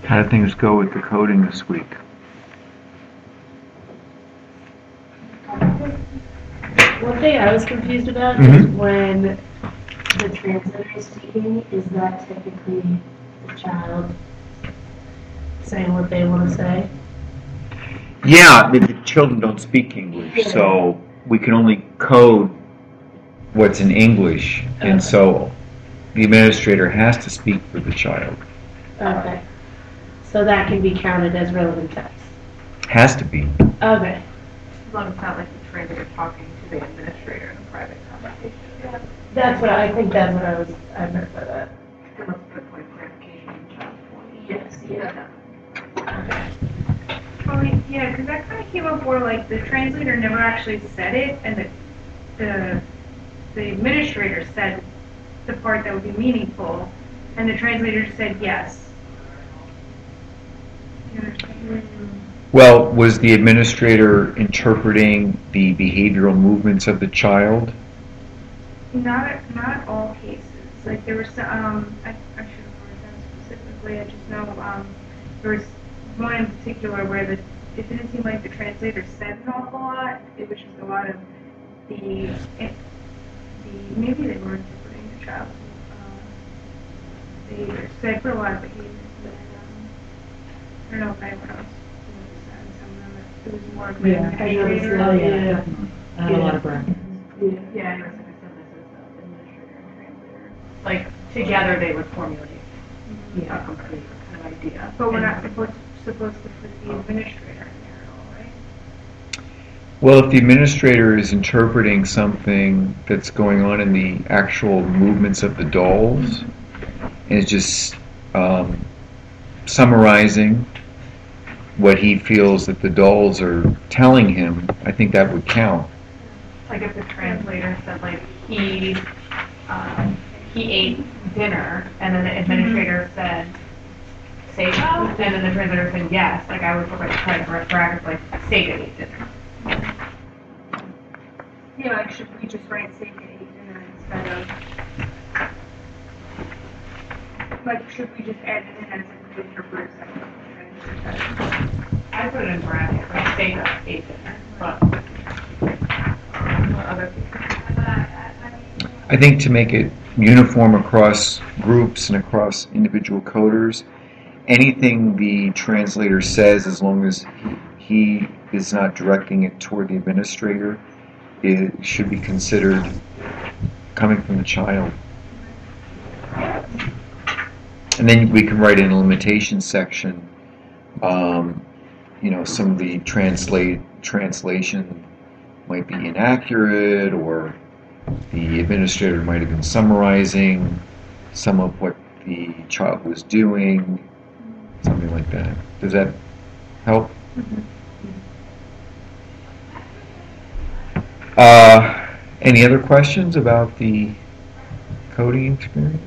How did things go with the coding this week? One thing I was confused about is when the translator is speaking, is that typically the child saying what they want to say? Yeah, the children don't speak English, so we can only code what's in English, and so the administrator has to speak for the child. Okay. So that can be counted as relevant text? Has to be. Okay. As long as it's not like the translator talking to the administrator in a private conversation. Yeah. That's what I think that's what I meant by that. It must be a point of clarification in child's point. Yes, yeah. Okay. Oh, yeah, because that kind of came up where, like, the translator never actually said it, and the administrator said the part that would be meaningful, and the translator said yes. You understand? Well, was the administrator interpreting the behavioral movements of the child? Not all cases. Like, there were some, I should have wrote them specifically, I just know, there was one in particular where it didn't seem like the translator said an awful lot. It was just a lot of maybe they were interpreting the child. They said for a lot of behaviors that, I don't know if anyone else noticed that in some of them, it was more of an administrator. I had a lot of brackets. Yeah, I noticed like the administrator and translator. Like, together they would formulate a complete kind of idea. But we're not supposed to put the administrator in there at all, right? Well, if the administrator is interpreting something that's going on in the actual movements of the dolls, and is just summarizing what he feels that the dolls are telling him, I think that would count. Like if the translator said, like, he ate dinner, and then the administrator said, Sega, and then the translator said yes, like I would put like private brackets like Sega ate dinner. Yeah, like should we just write Sega ate dinner instead of, like should we just add it in as a interpreter section? I put it in brackets, like Sega ate dinner, but other people. I think to make it uniform across groups and across individual coders, anything the translator says, as long as he is not directing it toward the administrator, it should be considered coming from the child. And then we can write in a limitation section, some of the translation might be inaccurate, or the administrator might have been summarizing some of what the child was doing, something like that. Does that help? Any other questions about the coding experience?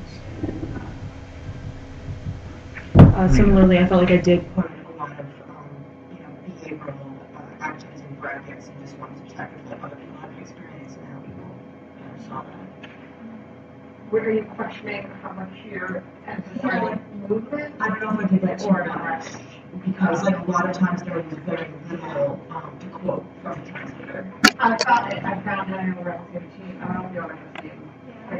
Similarly, I felt like I did put a lot of, behavioral actions in brackets, and just wanted to check if other people had experience and how people saw that. Were you questioning how much you're emphasizing movement? I don't know if I did that too much, because like a lot of times there was very little to quote from the translator. I found that in the relative team. I don't know if you're on the same.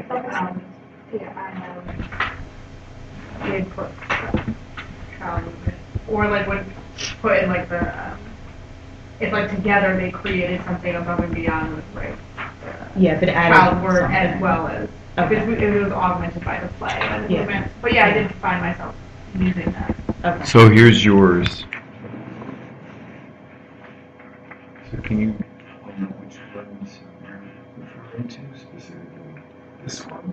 I did put child movement, or like would put in like the if like together they created something above and beyond with like if it added child work something. as well as it was augmented by the play and the movement. But yeah, I did find myself using that. Okay. So here's yours. So can you know which ones you're referring to specifically? This one?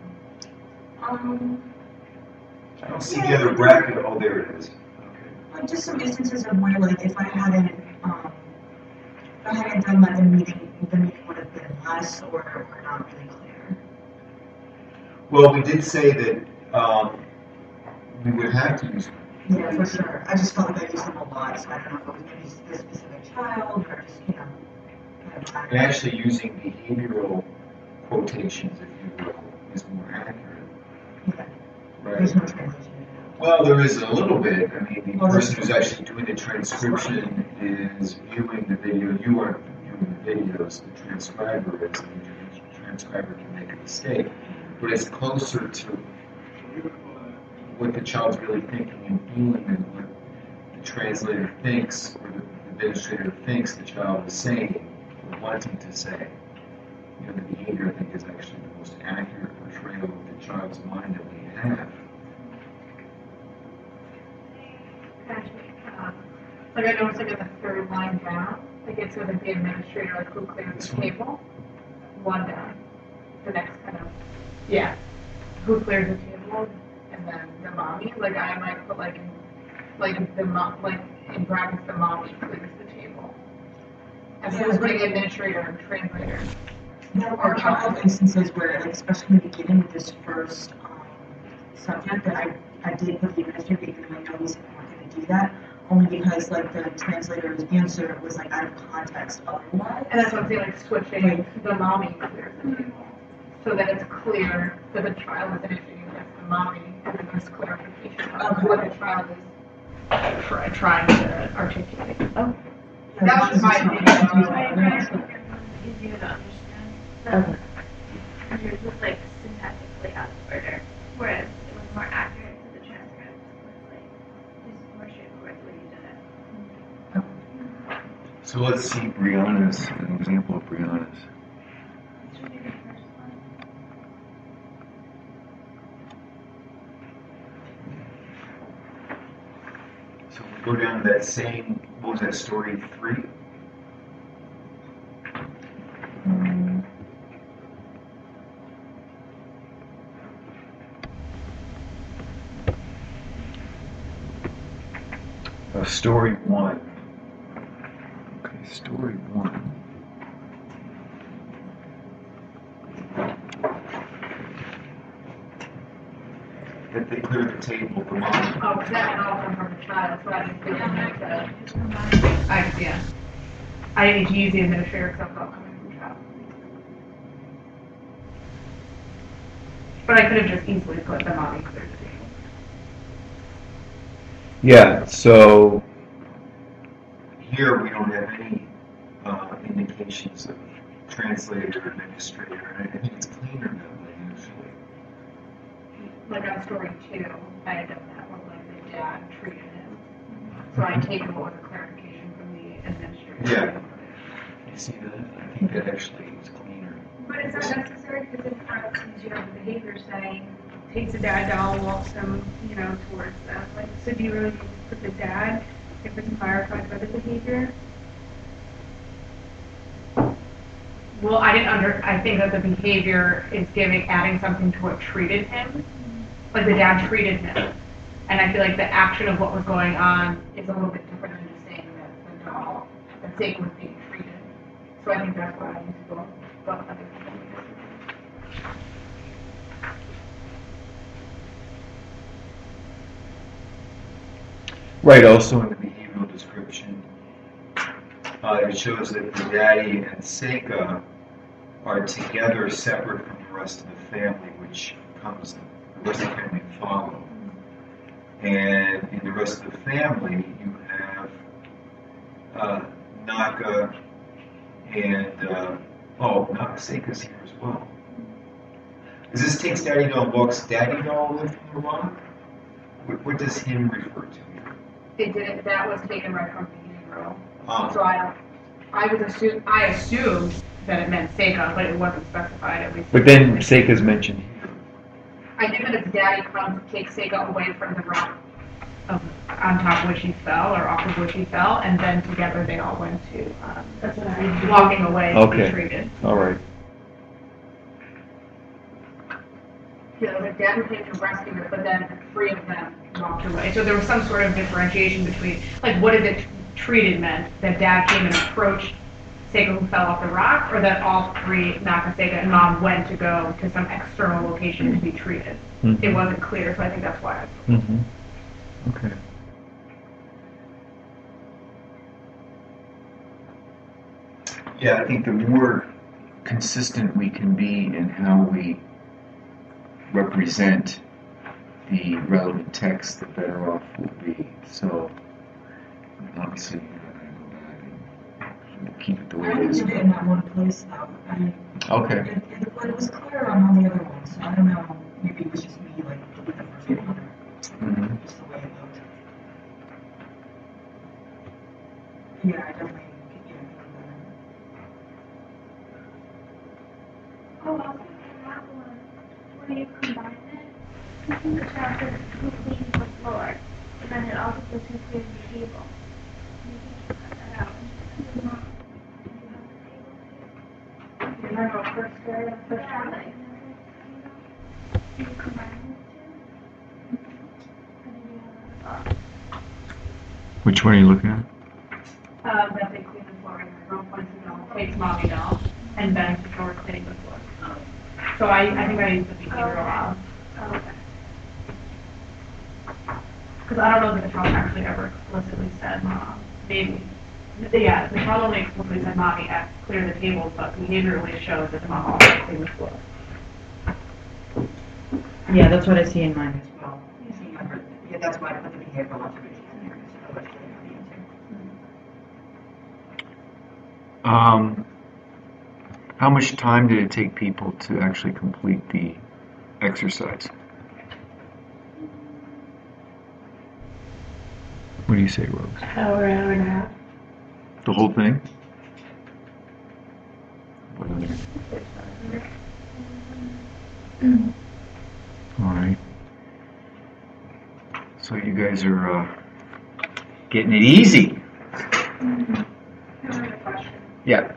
I don't see the other bracket. Oh, there it is. Okay. Like just some instances of where, like, if I hadn't done like the meeting would have been less or not really clear. Well, we did say that we would have to use. Yeah, for sure. I just felt like I used them a lot, so I don't know if it was maybe a specific child or just kind of And actually, using behavioral quotations, if you will, is more accurate. Okay. Right? There's no translation. Well, there is a little bit. I mean, the Well, person who's actually doing the transcription is viewing the video. You aren't viewing the videos. The transcriber is, and the transcriber can make a mistake. But it's closer to what the child's really thinking and feeling and what the translator thinks or the administrator thinks the child is saying or wanting to say. You know, the behavior, I think, is actually the most accurate portrayal of the child's mind that we have. Like I noticed like in the third line down, like it says like the administrator, like who cleared the table. One down. The next kind of, yeah. Who clears the table, and then the mommy. Like I might put like the mom, like in brackets the mommy clears the table. And so it's putting administrator and translator. There are a couple of instances where, like, especially in the beginning with this first subject, that I did put the administrator, even though I know we said we weren't going to do that, only because, like, the translator's answer was, like, out of context otherwise. And that's what I'm saying, like switching the mommy clears the table. So that it's clear that the child is initiating against the mommy, and then there's clarification of what the child is trying to articulate. Oh. That was my opinion. Easier to understand. Okay. Yours was like syntactically out of order, whereas it was more accurate to the transcript. It was like just more straightforward the way you did it. So let's see Brianna's, an example of Brianna's. Should we do the first one? So we go down to that same, what was that, story 3? Story 1. Okay, story 1. That they clear the table for mom. Oh, that all come from the child, so I didn't feel like that. Yeah. I didn't need to use the administrator because I'm not coming from the child. But I could have just easily put the mommy clears the table. Yeah, so here we don't have any indications of translator or administrator, and I think it's cleaner that way usually. Like on story 2, I had done that one, like the dad treated him. So I had taken what was a clarification from the administrator. Yeah. You see that? I think that actually is cleaner. But it's not necessary because in parentheses you have the behavior saying, takes the dad doll, walks them, towards them. Like, so do you really need to put the dad if it's clarified by the behavior? Well, I think that the behavior is adding something to what treated him. Like the dad treated him. And I feel like the action of what was going on is a little bit different than just saying that the doll, that Satan was being treated. So I think that's why I need to go. But I think Right, also in the behavioral description, it shows that the daddy and Seika are together separate from the rest of the family, which comes, the rest of the family follow. And in the rest of the family, you have Naka and, Seika's here as well. Is this takes daddy doll, walks daddy doll away from the rock? What does him refer to here? it didn't, that was taken right from behavioral. Ah. So I assumed that it meant Seika, but it wasn't specified at least. But then Seika's mentioned here. I think that his daddy comes to take Seika away from the rock on top of which he fell, or off of which he fell, and then together they all went to That's what I walking away to Okay. be treated. All right. Yeah, the dad who came to rescue it, but then 3 of them walked away. So there was some sort of differentiation between, like, what did it treated meant? That dad came and approached Seika who fell off the rock, or that all 3, Naka, Seika, and Mom, went to go to some external location to be treated? Mhm. It wasn't clear, so I think that's why. Mm-hmm. Okay. Yeah, I think the more consistent we can be in how we represent the relevant text, the better off we'll be. So obviously, you're not going to go back and we'll keep it the way I it didn't is. do it in that one place though. Okay. But it was clear on all the other ones, so I don't know, maybe it was just me, like, looking at the first one, Mhm. just the way it looked. Yeah, I definitely, yeah, Oh, also that one, when you combine it, the child says who cleans the floor, and then it also says who cleans the table. You can cut that out. Remember first area, first Yeah, one? like, you combine it too. And then you have a Which one are you looking at? That they clean the floor and girl points to doll, takes mommy doll, and bends before cleaning the floor. So I think I used the behavioral out. Oh, okay. Because I don't know that the child actually ever explicitly said mom. Maybe. Yeah, the child only explicitly said mommy at clear the tables, but behaviorally it shows that the mom also cleaned the floor. Yeah, that's what I see in mine as well. Yeah, that's why I put the behavioral observation in there, so that's really not the answer. How much time did it take people to actually complete the exercise? What do you say, Rose? Hour and a half. The whole thing? All right. So you guys are getting it easy. I have a question. Yeah.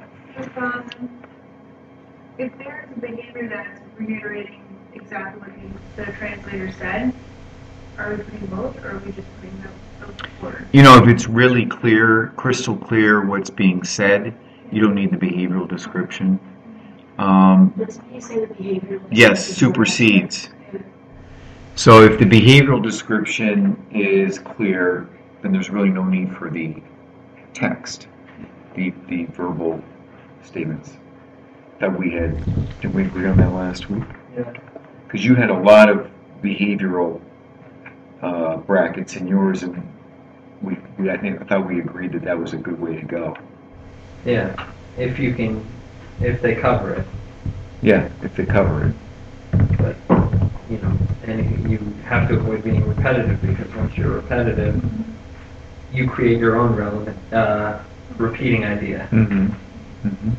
If there's a behavior that's reiterating exactly what the translator said, are we putting both, or are we just putting those words? You know, if it's really clear, crystal clear what's being said, you don't need the behavioral description. But to me, say the behavior. Yes, supersedes. So if the behavioral description is clear, then there's really no need for the text, the verbal statements that we had. Did we agree on that last week? Yeah. Because you had a lot of behavioral brackets in yours, and I thought we agreed that that was a good way to go. Yeah. If they cover it. Yeah, if they cover it. But, and you have to avoid being repetitive, because once you're repetitive, you create your own relevant, repeating idea. Mm-hmm. Mm-hmm.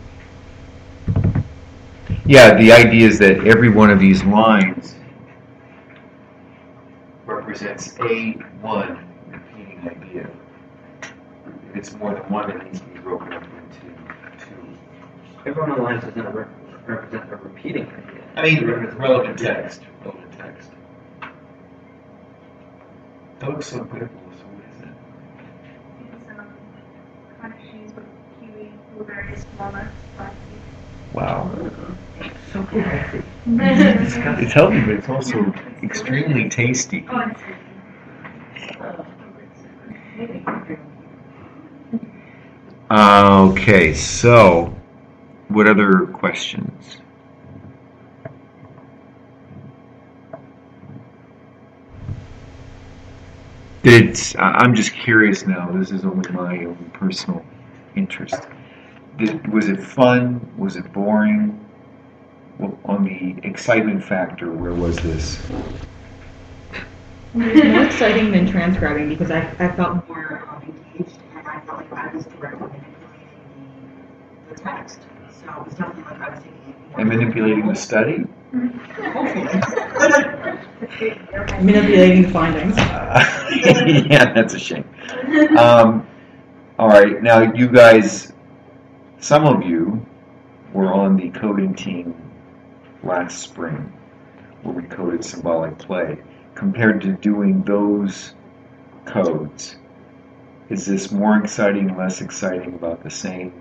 Yeah, the idea is that every one of these lines represents one repeating idea. If it's more than one, it needs to be broken up into two. Every one of the lines doesn't represent a repeating idea. I mean, relevant text. Relevant text. That looks so good. So what is it? It's cashews with kiwi, blueberries, walnuts, black tea. Wow. So cool. It's healthy, but it's also extremely tasty. Oh, it's Okay, so what other questions? I'm just curious now. This is only my own personal interest. Was it fun? Was it boring? Well, on the excitement factor, where was this? It was more exciting than transcribing, because I felt more engaged, and I felt like I was directly manipulating the text. So it was definitely like I was taking it more. And manipulating the study? Hopefully. Manipulating the findings. Yeah, that's a shame. All right, now you guys, some of you were on the coding team last spring, where we coded symbolic play. Compared to doing those codes, is this more exciting, less exciting, about the same?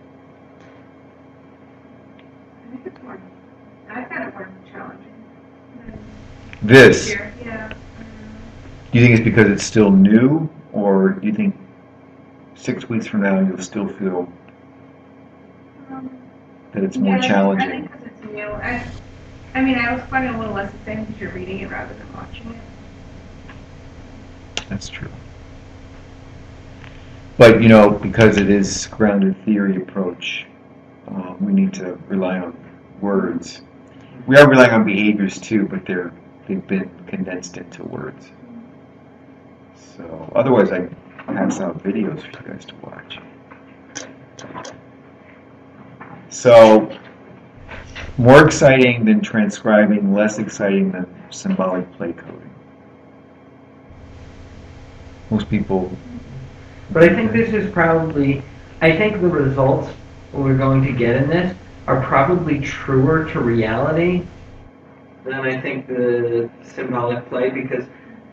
I think it's more. I found it more challenging. This, Here, yeah. do you think it's because it's still new, or do you think 6 weeks from now you'll still feel that it's more I challenging? think because it's new. I mean, I was finding a little less exciting because you're reading it rather than watching it. That's true. But, you know, because it is grounded theory approach, we need to rely on words. We are relying on behaviors too, but they've been condensed into words. So otherwise I pass out videos for you guys to watch. So more exciting than transcribing, less exciting than symbolic play coding. Most people. But I think this is probably, I think the results we're going to get in this are probably truer to reality than I think the symbolic play, because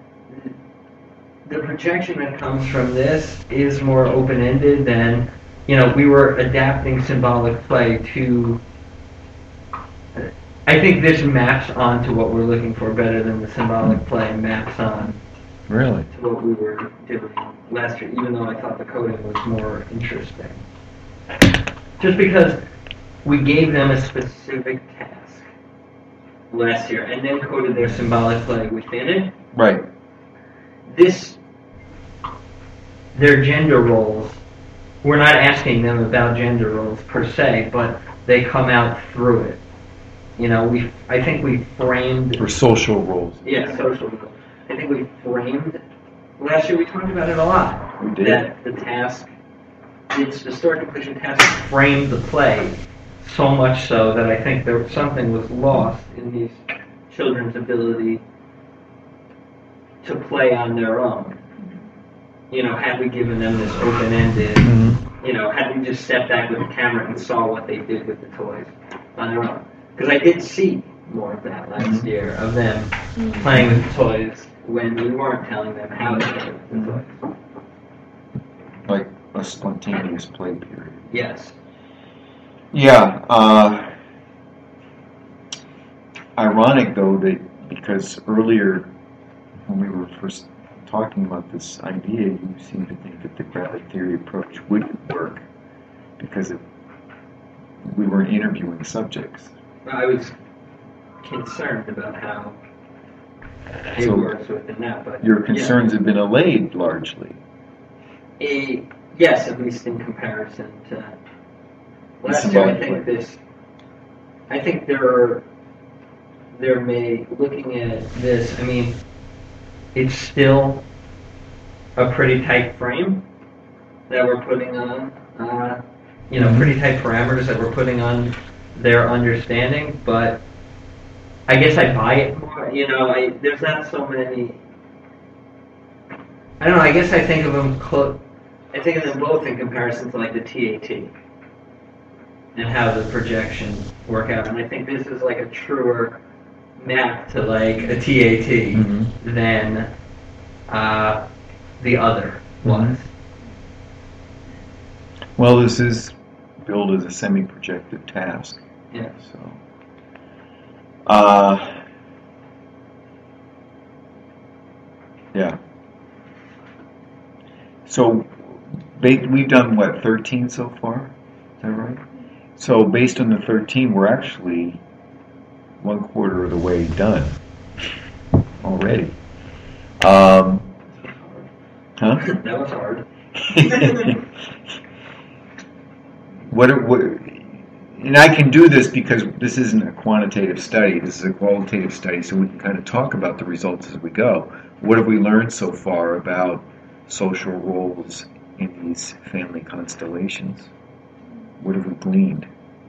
the projection that comes from this is more open-ended than, you know, we were adapting symbolic play to, I think this maps onto what we're looking for better than the symbolic play maps on Really? to what we were doing last year, even though I thought the coding was more interesting. Just because we gave them a specific task last year and then coded their symbolic play within it. Right. Their gender roles, we're not asking them about gender roles per se, but they come out through it. You know, I think we framed... Or social roles. Yeah, social roles. I think we framed... Last year we talked about it a lot. We did. That the task, it's the story completion task framed the play so much so that I think something was lost in these children's ability to play on their own. You know, had we given them this open-ended, you know, had we just stepped back with the camera and saw what they did with the toys on their own. Because I did see more of that last year, of them playing with the toys when we weren't telling them how to play with the toys. Like a spontaneous play period. Yes. Yeah. Ironic, though, that because earlier when we were first talking about this idea, you seemed to think that the grounded theory approach wouldn't work because we weren't interviewing subjects. I was concerned about how it works within that, but your concerns have been allayed largely. Yes, at least in comparison to last year. I think there may, looking at this, I mean, it's still a pretty tight frame that we're putting on, pretty tight parameters that we're putting on their understanding, but I guess I buy it more. You know, there's not so many. I don't know. I guess I think of them. I think of them both in comparison to like the TAT and how the projections work out. And I think this is like a truer map to like a TAT than the other was. Well, this is billed as a semi-projected task. Yeah. So. Yeah. So we've done what, 13 so far? Is that right? So based on the 13, we're actually 1/4 of the way done already. Huh? That was hard. And I can do this because this isn't a quantitative study, this is a qualitative study, so we can kind of talk about the results as we go. What have we learned so far about social roles in these family constellations? What have we gleaned?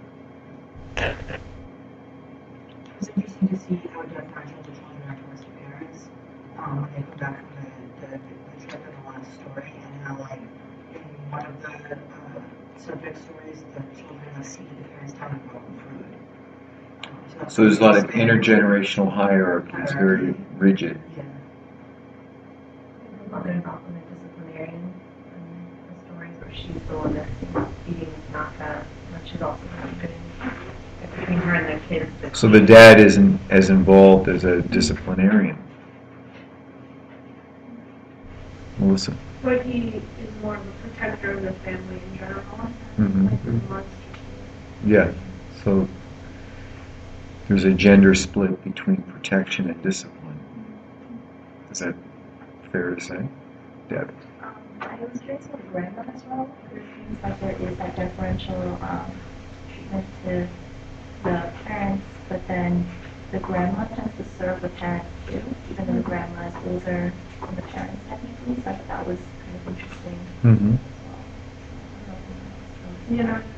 It's interesting to see how deferential the children are towards their parents when they come back from the trip in the last story, and how, like, in one of the subject stories, the children have seen the parents telling them about food. So there's a lot of intergenerational hierarchy. It's very rigid. Yeah. The mother's often a disciplinarian in the stories where she's the one that's eating not that much. She's also happening between her and the kids. So the dad isn't as involved as a disciplinarian. Melissa? But he is more of a protector of the family in general. Mm-hmm. Like the monster. Yeah. So there's a gender split between protection and discipline. Is that fair to say? Deb? I was curious with grandmother's role, because it seems like there is that differential treatment to the parents, but then the grandma tends to serve the parents too, even though the grandma is older than the parents technically, so I thought that was kind of interesting Mm-hmm. as well. You know,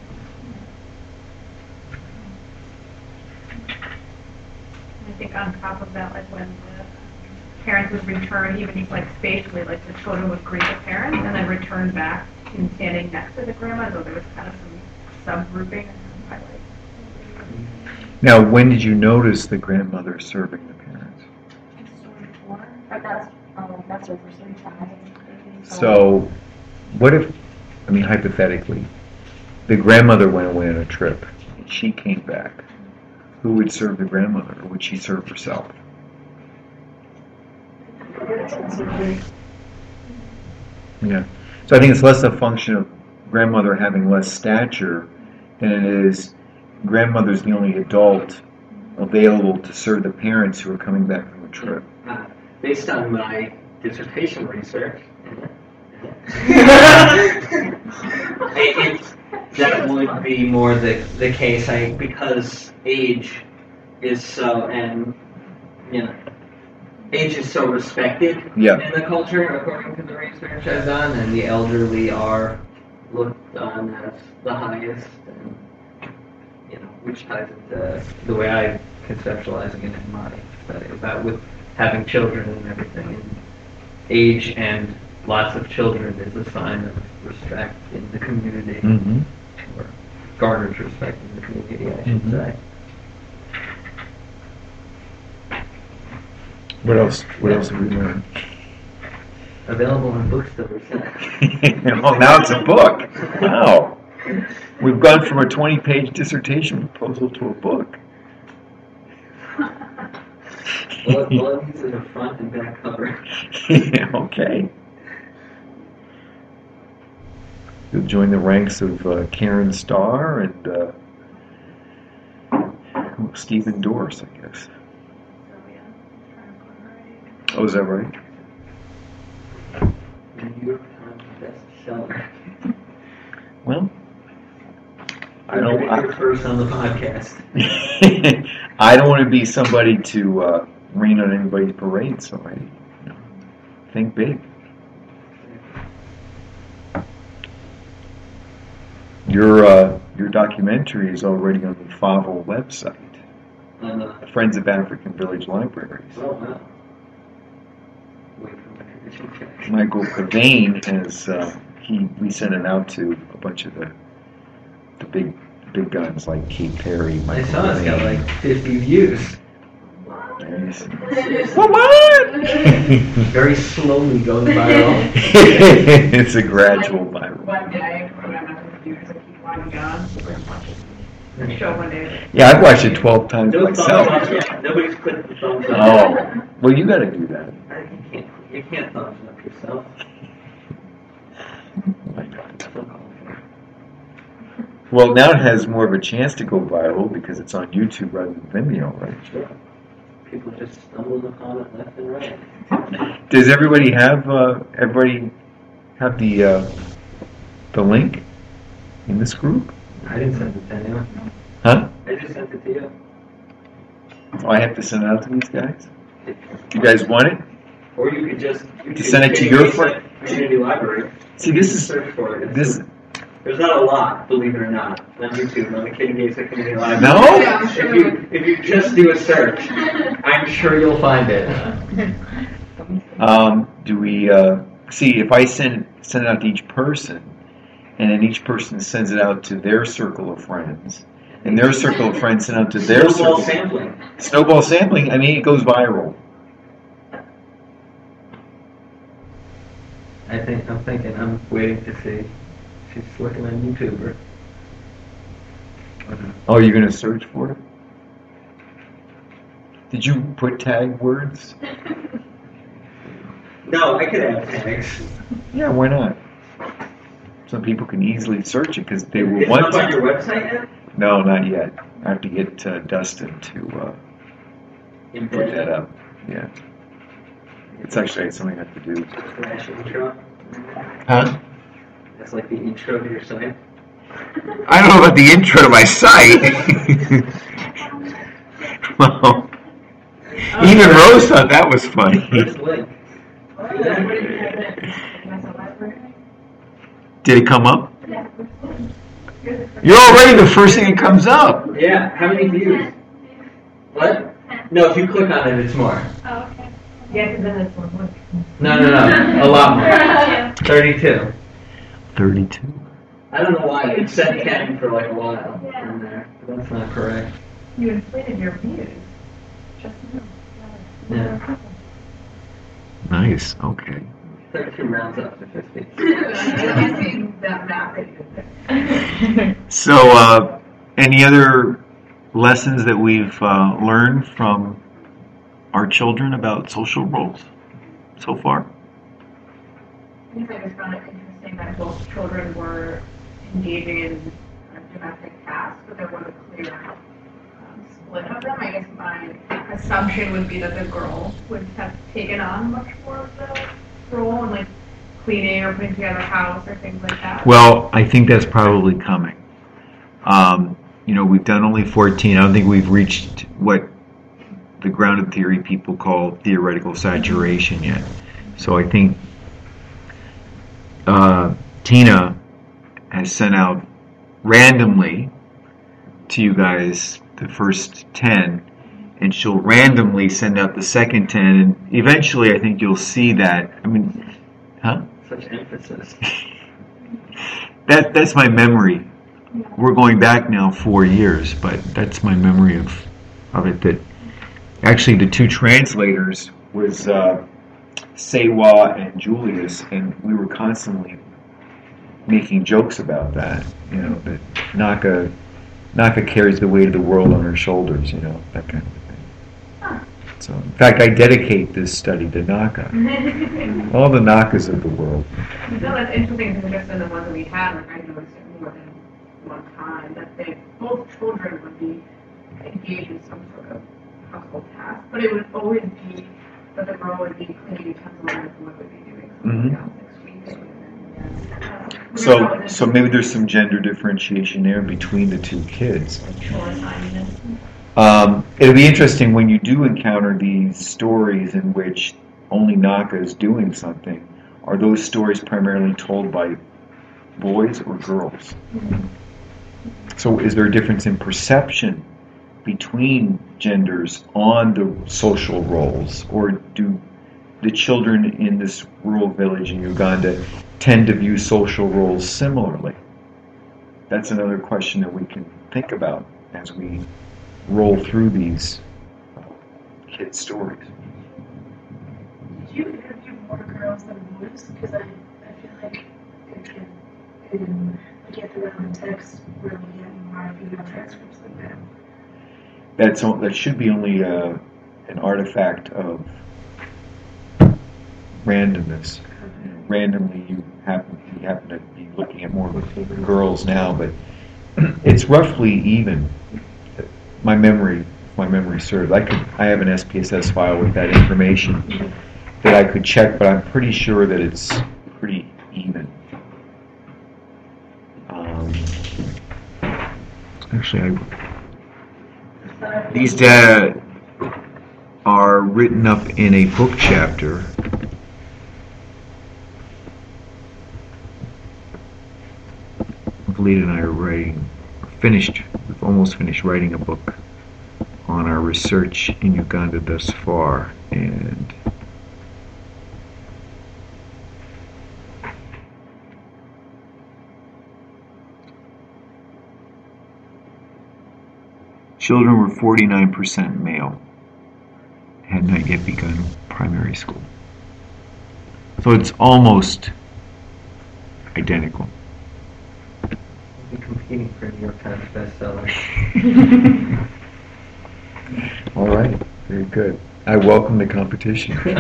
I think on top of that, like when the parents would return, even if like spatially, like the children would greet the parents and then return back and standing next to the grandma, so there was kind of some subgrouping and some highlight. Now, when did you notice the grandmother serving the parents? Story 4, or that's over story 5. So, what if, I mean, hypothetically, the grandmother went away on a trip and she came back? Who would serve the grandmother, or would she serve herself? Yeah. So I think it's less a function of grandmother having less stature than it is grandmother's the only adult available to serve the parents who are coming back from a trip. Based on my dissertation research, that would be more the case, because age is so, and age is so respected Yeah. in the culture, according to the research I've done, and the elderly are looked on as the highest, and which ties into the way I'm conceptualizing it in my study about with having children and everything. And age and lots of children is a sign of respect in the community, Mm-hmm. or garners respect in the community, I should Mhm. say. What else? What else have we learned? Available in bookstores. Well, now it's a book. Wow. We've gone from a 20-page dissertation proposal to a book. All it needs is a front and back cover. Yeah, okay. You'll join the ranks of Karen Starr and Stephen Dorse, I guess. Oh, is that right? New York Times bestseller. Well, I You're don't. first on the podcast. I don't want to be somebody to rain on anybody's parade, so I think big. Your documentary is already on the FAVL website, Friends of African Village Libraries. Oh, wow. Wait for my tradition check. Michael Pavane has we sent it out to a bunch of the big guns like Keith Perry. I Michael saw it's got Pavane. like 50 views. Nice. Come on! Very slowly goes viral. It's a gradual viral. One day, when I'm on the computers, I keep wanting gone. The show one day. Yeah, I've watched it 12 times No myself. thumbs up yet. Nobody's clicked the thumbs up. Oh, well, you got to do that. You can't thumbs up yourself. Oh my God. Well, now it has more of a chance to go viral because it's on YouTube rather than Vimeo, right? Sure. People just stumbling upon it left and right. Does everybody have the link in this group? I didn't send it to anyone. Huh? I just sent it to you. Oh, I have to send it out to these guys? You guys want it? Or you could just Send it to your friend. community library. See, this You is search for it. this. There's not a lot, believe it or not, on YouTube on the Kitty Community Library. No? Yeah, I'm sure. If you just do a search, I'm sure you'll find it. Do we see if I send it out to each person, and then each person sends it out to their circle of friends, and their circle of friends send out to their Snowball circle. sampling. Snowball sampling. I mean, it goes viral. I'm waiting to see. She's looking on YouTuber. Oh, you're gonna search for it? Did you put tag words? No, I could add tags. Yeah, why not? Some people can easily search it because they will It's want up on to. your website yet? No, not yet. I have to get Dustin to In put that up. Yeah. It's actually something I have to do. Flash intro. Huh? That's like the intro to your site. I don't know about the intro to my site. Well, even Rose thought that was funny. First link. Did it come up? You're already the first thing that comes up. Yeah, how many views? What? No, if you click on it, it's more. Oh, okay. Yeah, because then it's one. No, a lot more. 32. 32. I don't know why it said 10 for like a while in there. But that's not correct. You inflated your views. Just Yeah. Nice. Okay. 32 rounds up to 50. that math. So, any other lessons that we've learned from our children about social roles so far? I guess I just found it interesting that both children were engaging in domestic tasks, but there was a clear split of them. I guess my assumption would be that the girl would have taken on much more of the role, and like cleaning or putting together a house or things like that. Well, I think that's probably coming. We've done only 14. I don't think we've reached what the grounded theory people call theoretical saturation yet. So I think Tina has sent out randomly to you guys the first 10, and she'll randomly send out the second 10, and eventually I think you'll see that. I mean, huh? Such emphasis. That's my memory. We're going back now 4 years, but that's my memory of it. That actually the two translators was Sewa and Julius, and we were constantly making jokes about that. That Naka carries the weight of the world on her shoulders. That kind of thing. So, in fact, I dedicate this study to Naka. All the Nakas of the world. No, that's interesting because just in the ones that we had, like I noticed it more than one time that both children would be engaged in some sort of household task, but it would always be that the girl would be cleaning utensils and the boy would be doing something else, like sweeping. So maybe there's some gender differentiation there between the two kids. It'll be interesting when you do encounter these stories in which only Naka is doing something. Are those stories primarily told by boys or girls? So is there a difference in perception between genders on the social roles, or do the children in this rural village in Uganda tend to view social roles similarly? That's another question that we can think about as we roll through these kids' stories. Did you interview more girls than boys? Because I feel like get the relevant text where we get more female transcripts like that. That should be only an artifact of randomness. Randomly, you happen to be looking at more girls now, but it's roughly even. My memory serves. I have an SPSS file with that information that I could check, but I'm pretty sure that it's pretty even. Actually, these data are written up in a book chapter. Lita and I are we've almost finished writing a book on our research in Uganda thus far, and children were 49% male, had not yet begun primary school. So it's almost identical. Competing for New York Times bestseller. All right, very good. I welcome the competition. I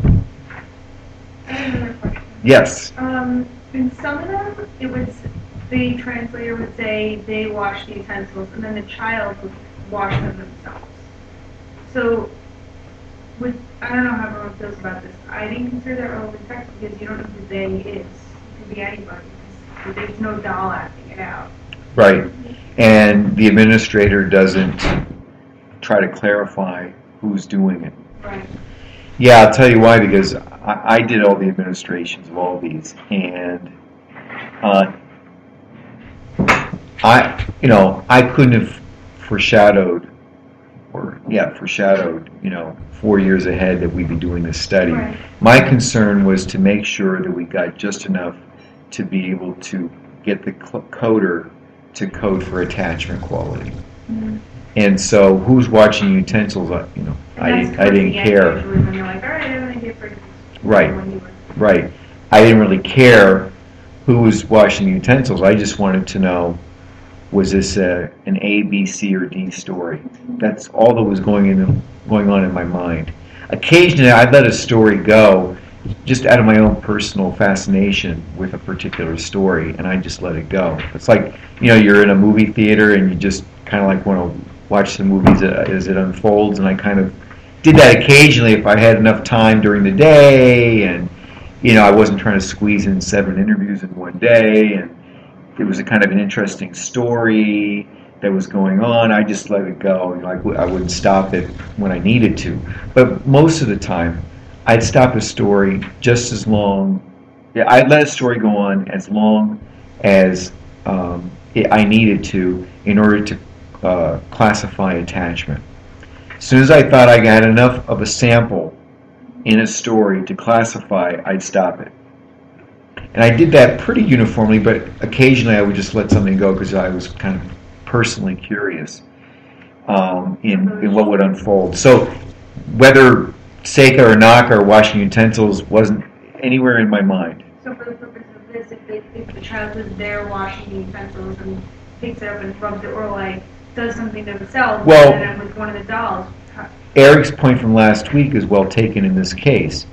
have another question. Yes. In some of them, the translator would say they wash the utensils, and then the child would wash them themselves. So, I don't know how everyone feels about this. I didn't consider that relevant text because you don't know who they is. It could be anybody. There's no doll acting it out. Right. And the administrator doesn't try to clarify who's doing it. Right. Yeah, I'll tell you why, because I did all the administrations of all these, and I couldn't have foreshadowed, 4 years ahead that we'd be doing this study. Right. My concern was to make sure that we got just enough to be able to get the coder to code for attachment quality. Mm-hmm. And so, who's watching utensils? I didn't care. When you're like, all right, I'm going to get for Right. when you were. Right. I didn't really care who was washing utensils. I just wanted to know, was this an A, B, C, or D story? That's all that was going on in my mind. Occasionally, I'd let a story go just out of my own personal fascination with a particular story, and I just let it go. It's like, you're in a movie theater and you just kind of like want to watch the movies as it unfolds, and I kind of did that occasionally if I had enough time during the day, and I wasn't trying to squeeze in 7 interviews in one day, and it was a kind of an interesting story that was going on. I just let it go. I wouldn't stop it when I needed to, but most of the time I'd stop a story just as long. Yeah, I'd let a story go on as long as I needed to in order to classify attachment. As soon as I thought I got enough of a sample in a story to classify, I'd stop it. And I did that pretty uniformly, but occasionally I would just let something go because I was kind of personally curious in what would unfold. So whether Seika or Naka or washing utensils wasn't anywhere in my mind. So for the purpose of this, if the child is there washing the utensils and picks it up and rubs it, or like does something to themselves, Well, and then with one of the dolls. Eric's point from last week is well taken in this case.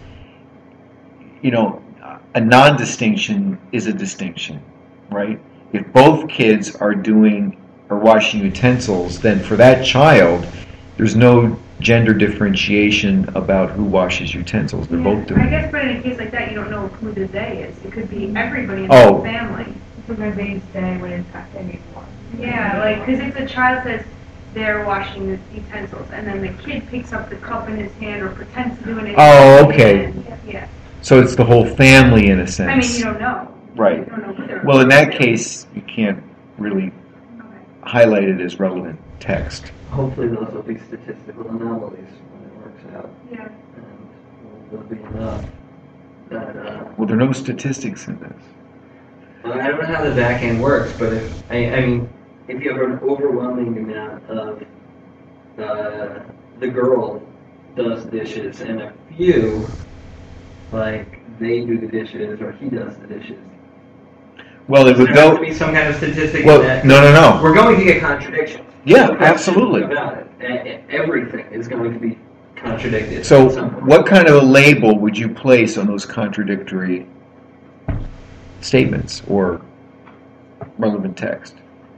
A non-distinction is a distinction, right? If both kids are washing utensils, then for that child, there's no gender differentiation about who washes utensils. They're both doing I it. guess, but in a case like that, you don't know who the they is. It could be everybody in Oh. the family. So maybe they would impact anyone. Yeah, like, because if the child says they're washing the utensils, and then the kid picks up the cup in his hand or pretends to do anything. Oh, okay. Yeah. So it's the whole family in a sense. I mean, you don't know. Right. You don't know who they're Well, in that case, you can't really Okay. highlight it as relevant text. Hopefully those will be statistical anomalies when it works out, Yeah. and there'll be enough that, Well, there are no statistics in this. well, I don't know how the back end works, but if you have an overwhelming amount of the girl does dishes and a few, like, they do the dishes or he does the dishes, Well, it would there has to go. be some kind of statistic Well, in that. no. We're going to get contradictions. Yeah, No question absolutely. About it. Everything is going to be contradicted. So, at some point. what kind of a label would you place on those contradictory statements or relevant text?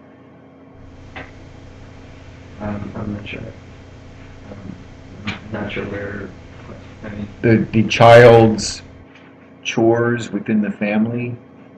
I'm not sure. I'm not sure where. I mean, The child's chores within the family,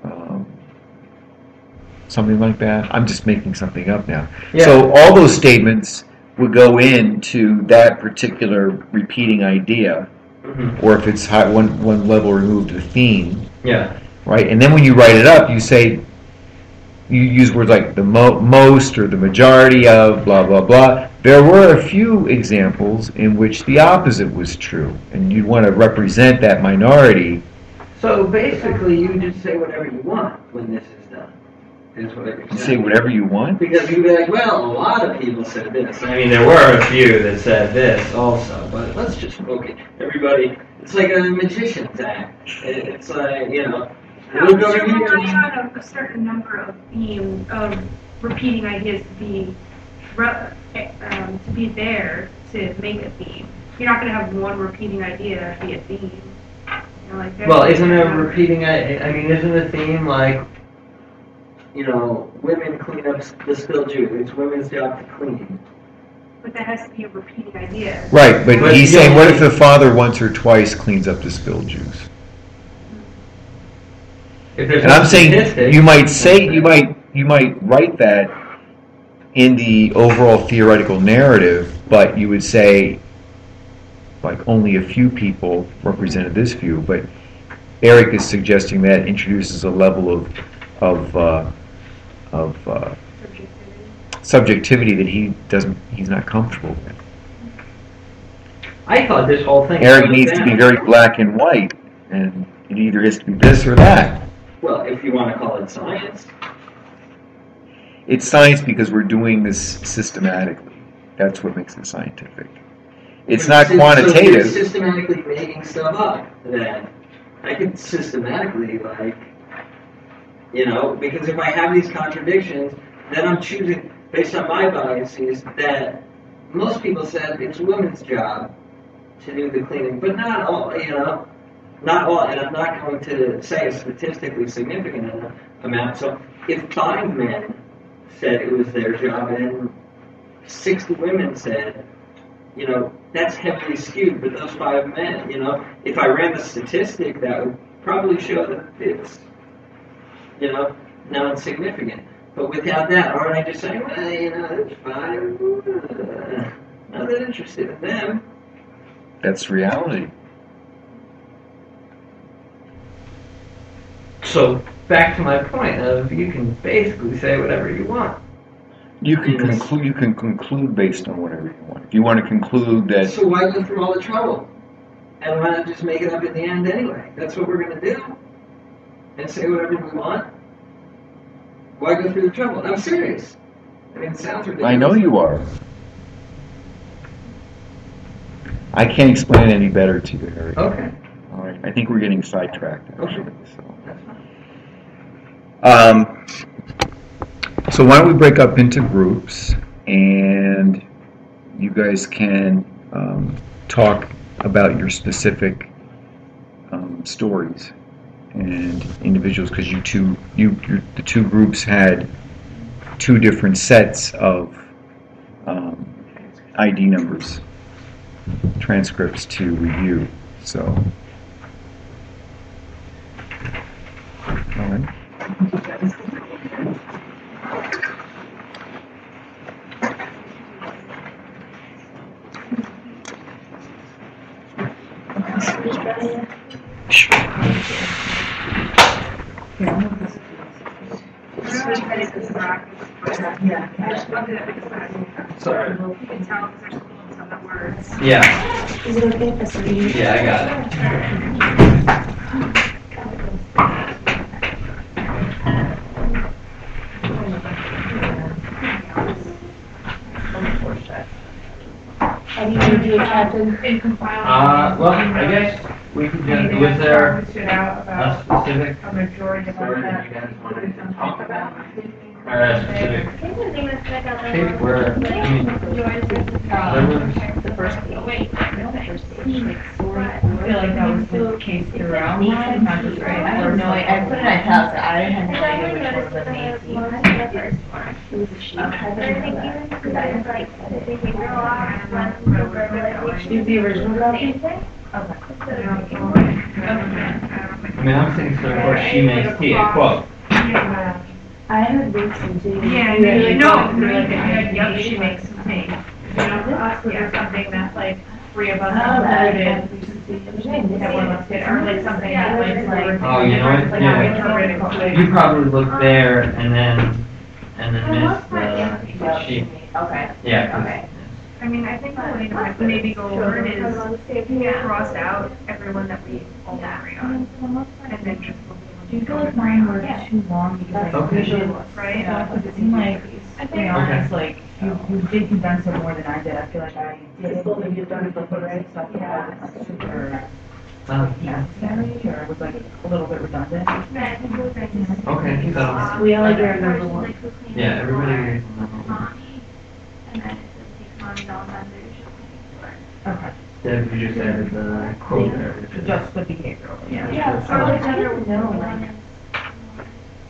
something like that. I'm just making something up now. Yeah. So all those statements would go into that particular repeating idea, or if it's one level removed, a theme, yeah. right? And then when you write it up, you use words like the most or the majority of, blah, blah, blah. There were a few examples in which the opposite was true, and you'd want to represent that minority. So basically, you just say whatever you want when this is done. Is what you're You say whatever you want. Because you'd be like, well, a lot of people said this. I mean, there were a few that said this also, but let's just focus. Everybody, it's like a magician's act. It's like, No, we'll go you're here. relying on a certain number of repeating ideas to be there to make a theme. You're not going to have one repeating idea be a theme. Well, isn't a repeating? I mean, isn't a theme like women clean up the spilled juice. It's women's job to clean. But that has to be a repeating idea. Right, but But he's you saying, don't- what if the father once or twice cleans up the spilled juice? If there's And no I'm saying, statistics- you might write that in the overall theoretical narrative, but you would say, like, only a few people represented this view, but Eric is suggesting that introduces a level of subjectivity that he's not comfortable with. I thought this whole thing. Eric needs to be very black and white, and it either has to be this or that. Well, if you want to call it science. It's science because we're doing this systematically. That's what makes it scientific. It's not So you're quantitative. systematically making stuff up. Then I could systematically, because if I have these contradictions, then I'm choosing based on my biases that most people said it's women's job to do the cleaning, but not all. Not all, and I'm not going to say a statistically significant amount. So if 5 men said it was their job and 60 women said, that's heavily skewed, but those 5 men, if I ran the statistic, that would probably show that it's, non-significant. But without that, aren't I just saying, well, it's fine, not that interested in them. That's reality. So back to my point of you can basically say whatever you want. You can conclude based on whatever you want. If you want to conclude that, So why go through all the trouble? And why not just make it up in the end anyway? That's what we're going to do. And say whatever we want. Why go through the trouble? I'm serious. I mean, it sounds ridiculous. I know you are. I can't explain it any better to you, Harry. Okay. All right. I think we're getting sidetracked, actually. Okay. So why don't we break up into groups, and you guys can talk about your specific stories and individuals, because the two groups had 2 different sets of ID numbers, transcripts to review. So, all right. Sorry. You can tell because there's bullets on the words. Yeah. Is it okay if I see? Yeah, I got How do you want to do it, Captain? In compiling. Well, I guess we could just, Anything was else there that stood out a about specific a majority of story that? that you guys wanted to talk about? Or Or a specific I think the thing that stuck out the case most where, was I mean, yours versus there was, The first page. Wait, The first page, like, story. I feel like that was the case throughout mine, not just right. I have no idea. I put it in italics. I had no I idea only which one noticed was the Macy. most in the first one. It was a she. But I think even because I was like, the behavioral off when the verbalization. Use the original copy? Same thing. Okay. I mean, I'm thinking, so of course, she makes tea, quote. I heard Vincent too. Yeah, yep, she makes some tea. Us, was there something that like 3 of us included, that one of us did, or like something that like. Oh, you know what? Like Yeah. how we interpreted You probably looked there and then missed the she. Okay. Yeah, 'cause- Okay. I mean, I think the way to maybe go over it is cross out everyone that we all agree on, and then just. Do you feel like mine were too long because I Okay. usually Right? Yeah, because it seemed like, to be honest, like, you did condense it more than I did. I feel like I did. It's both of you done it before, right? Stuff that wasn't super Oh, necessary, or was like a little bit redundant. okay, so, We all agree on number 1. yeah, everybody agrees on number 1. Mommy. And then it says take mommy's all done, she'll clean Okay. Then we just added the quote there. which is- Just the behavioral, yeah. Yeah, or like I don't know, like.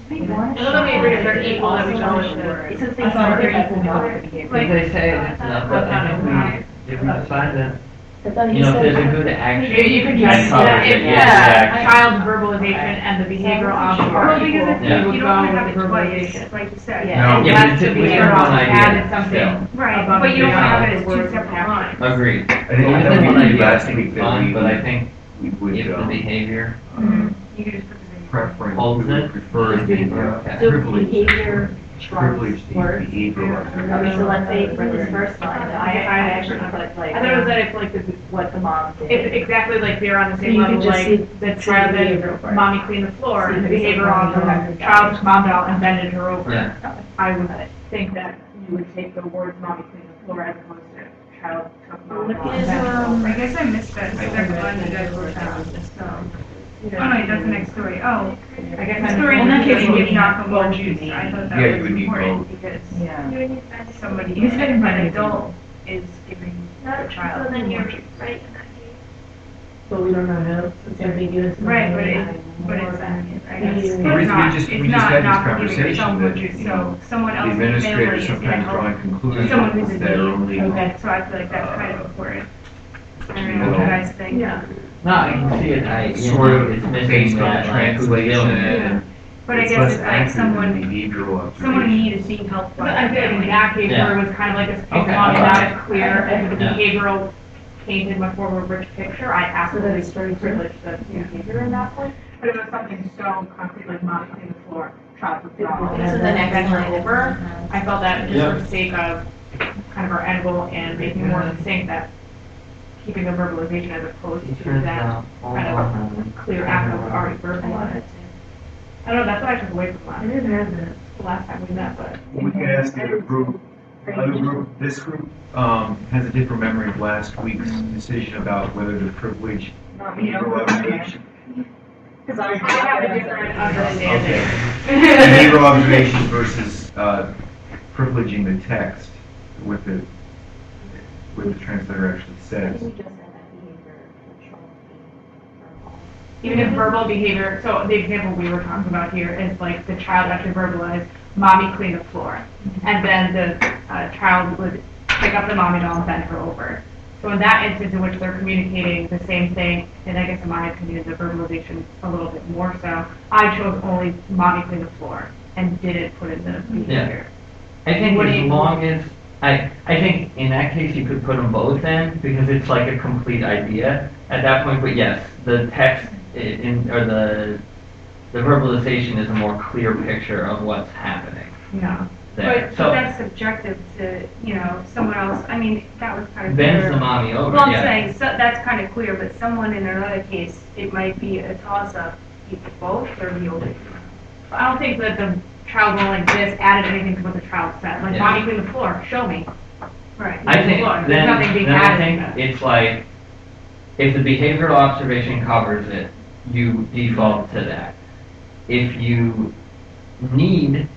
We want to I don't think we agree they're equal, that we show it. It's a I thought they're equal to behavior. But they say it's not, but I think if we decide that, I thought you you know, if there's a said. good action. Maybe you could that just, covers it, if, yeah, child's verbalization and the behavioral outcome Well, are because equal, it's, Yeah. we would you go don't want to with have it the twice, verbalization. like you said. Yeah. No. Yeah, but Unless the it's with behavioral one outcome idea, added something. Right, above but you don't and want to have beyond it as the two words separate have. lines. Agreed. I think Well, that within we one did idea, last I think week it's that fine, we but I think we would if the behavior You could just put the behavior. preference, holds we would it, prefer the So privilege, behavior privilege trumps the words. behavioral Okay, observation. so let's say for this first line, I actually put like, I thought it was that it's like, what the mom did. if exactly like they're on the same You level, could just like see- the see child the that behavioral part. mommy cleaned the floor, See the the behavioral behavioral outcome, child mommed out and bended her over. Yeah. I would think that you would take the words mommy cleaned the floor as opposed to child took mom out and bended her over. I guess I missed that, so that's one you guys wrote down, so. Oh, no, that's the next story. Oh, I guess the I'm. story in Well, that in that case case, you you give need Malcolm more both juice. you I thought Yeah, that you was would need important both. because Yeah. You would need that. somebody, You said an money. adult is giving the So child then you're more juice. right in that case. But we don't know how, since ambiguous. Right, but it's, I guess, The it's reason not, we just it's had not this giving yourself conversation more that, juice, you know, so someone The else in the family administrators is gonna sometimes help drawing conclusions someone who's in that are need. only, Okay. So I feel like that's kind of important. I don't You know what you know, guys think. Yeah. No, I can see it, sort of it's missing based on that, like, who's translation dealing with it. and But I it's guess less it's like accurate than someone behavioral observation. in need is being helped by But I the feel like in family. that case Yeah. where it was kind of like this ping Okay, pong, I not got as clear, and the Yeah. behavioral painted much more of a rich picture, I absolutely that's very privilege the behavior in that point. But if it was something so concrete like mommy cleaned the floor, child took the dog, This is the next bent her line. over, I felt that just Yeah. for the sake of kind of our end goal and making it more succinct, that keeping the verbalization as opposed to that kind of clear act that was already verbalized. I don't know, that's what I took away from I last, didn't have that. the last time we met, but. We could ask the other group, this group, has a different memory of last week's decision about whether to privilege behavioral observation. Because I have a different understanding. Behavioral observation versus, privileging the text, what the translator actually says. We just said that behavior control verbal. Even if verbal behavior, so the example we were talking about here is like the child actually verbalized, mommy cleaned the floor. And then the child would pick up the mommy doll and bend her over. So in that instance in which they're communicating the same thing, and I guess in my opinion, the verbalization a little bit more so, I chose only mommy cleaned the floor and didn't put in the behavior. I think What do as you- long as, I think in that case you could put them both in, because it's like a complete idea at that point, but yes, the text or the verbalization is a more clear picture of what's happening Yeah. there. But So, that's subjective to, someone else, I mean, that was kind of bends clear. the mommy over, Well, I'm yeah. saying, so that's kind of clear, but someone in another case, it might be a toss-up, either both or the older. I don't think that the child going like this added anything to what the child said. Like, Yeah. mommy cleaned the floor, show me. Right. I think, Look, there's nothing being then I added think to that. it's like, if the behavioral observation covers it, you default to that. If you need,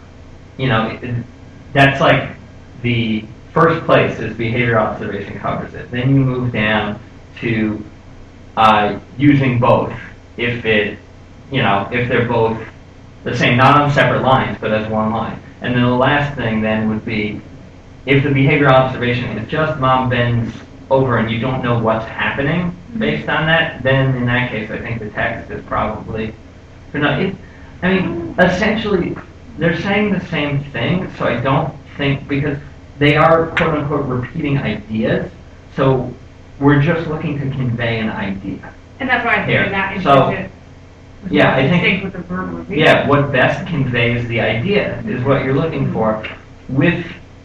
that's like the first place is behavior observation covers it. Then you move down to using both if if they're both the same, not on separate lines, but as one line. And then the last thing then would be, if the behavior observation is just mom bends over and you don't know what's happening based on that, then in that case, I think the text is probably, essentially, they're saying the same thing, so I don't think, because they are quote unquote repeating ideas, so we're just looking to convey an idea. And that's why I Here, think in that so, instance, it's yeah, more I think- distinct with the verbalization. Yeah, what best conveys the idea is what you're looking for with,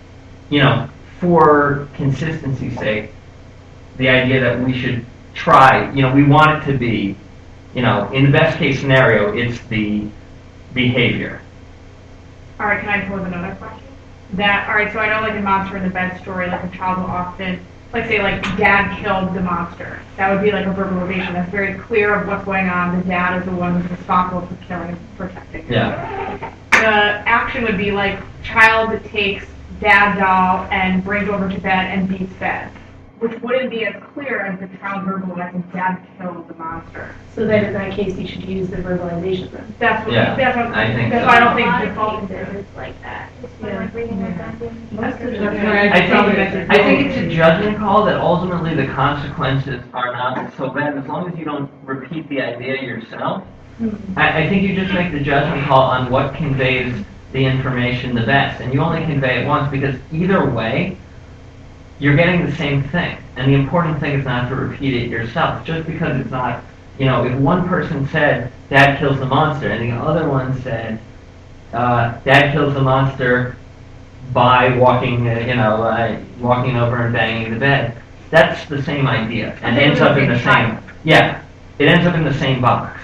for consistency's sake, the idea that we should try, we want it to be, in the best case scenario, it's the behavior. All right, can I pose another question? All right, so I know like in Monster in the Bed story, like a child will often, like say like dad killed the monster. That would be like a verbalization that's very clear of what's going on. The dad is the one who's responsible for killing and protecting. Yeah. The action would be like child takes dad doll and brings over to bed and beats bed. which wouldn't be as clear as the child verbalizing dad killed the monster. So then in that case, you should use the verbalization then. That's what, Yeah, that's what, I think that's so. why I don't A think lot of default cases it's like that. It's for Yeah. like reading redundant. Most of them. I think it's a judgment call that ultimately the consequences are not so bad as long as you don't repeat the idea yourself. I think you just make the judgment call on what conveys the information the best, and you only convey it once because either way, you're getting the same thing. And the important thing is not to repeat it yourself. Just because it's not, if one person said, Dad kills the monster, and the other one said, Dad kills the monster by walking, walking over and banging the bed, that's the same idea. And ends up in the same, it ends up in the same box.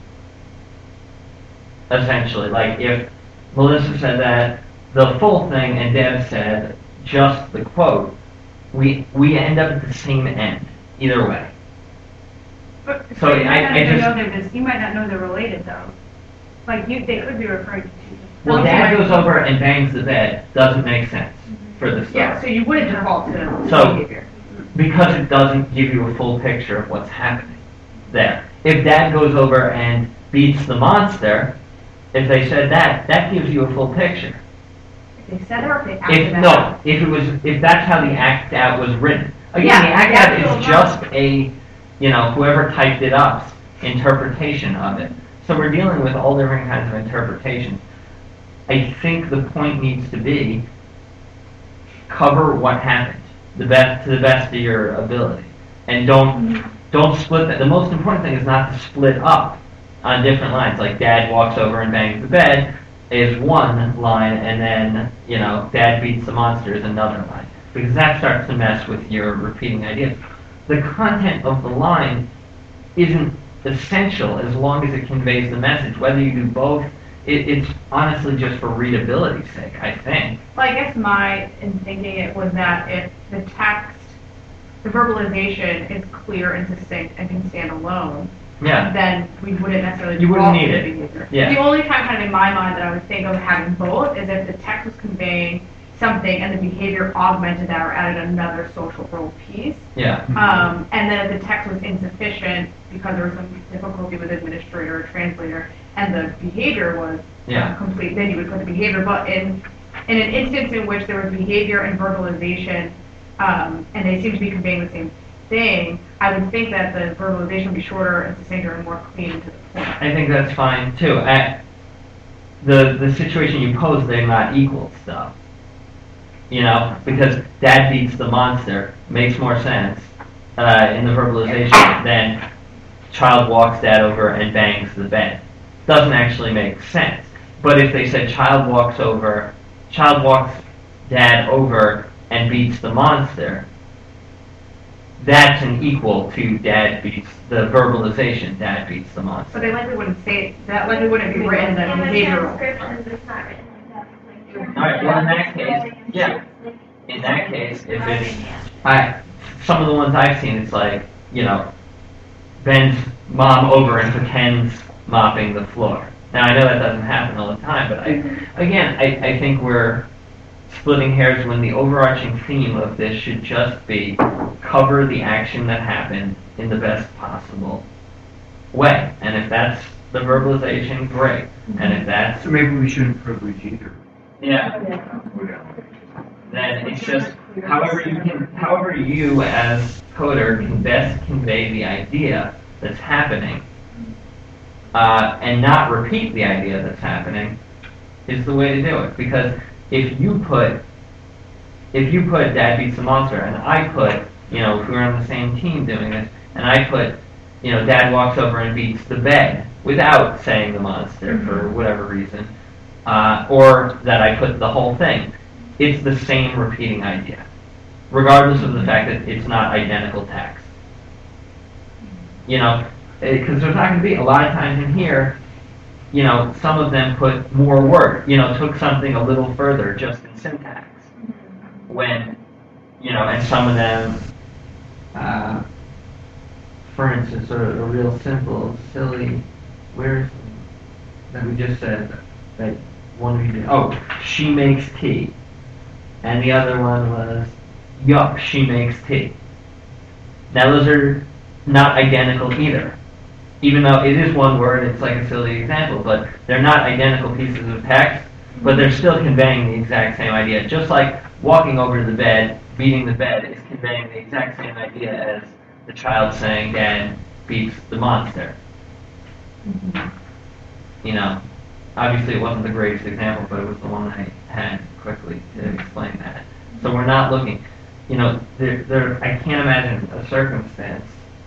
Essentially, like if Melissa said that, the full thing, and Deb said just the quote, we end up at the same end, either way. But, So you might not I even just- know you might not know they're related though. Like they could be referring to two. Well, Dad goes over and bangs the bed, doesn't make sense for the story. Yeah, so you wouldn't default to So- behavior. Because it doesn't give you a full picture of what's happening there. If Dad goes over and beats the monster, if they said that gives you a full picture. If they said it or if they acted that No, out. if that's how the act out was written. Again, Yeah, the act that's out still is just a, whoever typed it up's interpretation of it. So we're dealing with all different kinds of interpretations. I think the point needs to be cover what happened to the best of your ability, and don't split that. The most important thing is not to split up on different lines. Like Dad walks over and bangs the bed is one line, and then Dad beats the monster is another line, because that starts to mess with your repeating ideas. The content of the line isn't essential as long as it conveys the message. Whether you do both, it's honestly just for readability's sake, I think. Well, I guess in thinking it was that if the text, the verbalization is clear and succinct and can stand alone, Yeah. then we wouldn't necessarily You wouldn't default need to it. behavior. Yeah. The only time kind of in my mind that I would think of having both is if the text was conveying something and the behavior augmented that or added another social role piece. Yeah. And then if the text was insufficient because there was some difficulty with administrator or translator and the behavior was complete, then you would put the behavior. But in an instance in which there was behavior and verbalization and they seem to be conveying the same thing, I would think that the verbalization would be shorter and succinct and more clean to the point. I think that's fine too. The situation you pose, they're not equal stuff. Because Dad beats the monster makes more sense in the verbalization than child walks Dad over and bangs the bed. Doesn't actually make sense. But if they said child walks Dad over and beats the monster, that's an equal to Dad beats the verbalization. Dad beats the monster. But they likely wouldn't say that. Likely wouldn't be written as In the behavioral. transcriptions, it's not written like that. Like, All right. Well, in that case, yeah. In that case, if it's some of the ones I've seen, it's like bends mom over and pretends mopping the floor. Now I know that doesn't happen all the time, but I think we're splitting hairs when the overarching theme of this should just be cover the action that happened in the best possible way. And if that's the verbalization, great. And if that's So maybe we shouldn't privilege either. Then it's just however you as coder can best convey the idea that's happening and not repeat the idea that's happening is the way to do it. Because if you put Dad beats the monster and I put if we were on the same team doing this and I put Dad walks over and beats the bed without saying the monster for whatever reason, or that I put the whole thing, it's the same repeating idea, regardless of the fact that it's not identical text. Because there's not going to be a lot of times in here, some of them put more work, took something a little further just in syntax. When, and some of them, for instance, are real simple, silly, that we just said, that one we did, she makes tea. And the other one was, yup, she makes tea. Now those are not identical either. Even though it is one word, it's like a silly example, but they're not identical pieces of text, but they're still conveying the exact same idea. Just like walking over to the bed, beating the bed is conveying the exact same idea as the child saying, Dad beats the monster. You know, obviously it wasn't the greatest example, but it was the one I had quickly to explain that. So we're not looking, you know, I can't imagine a circumstance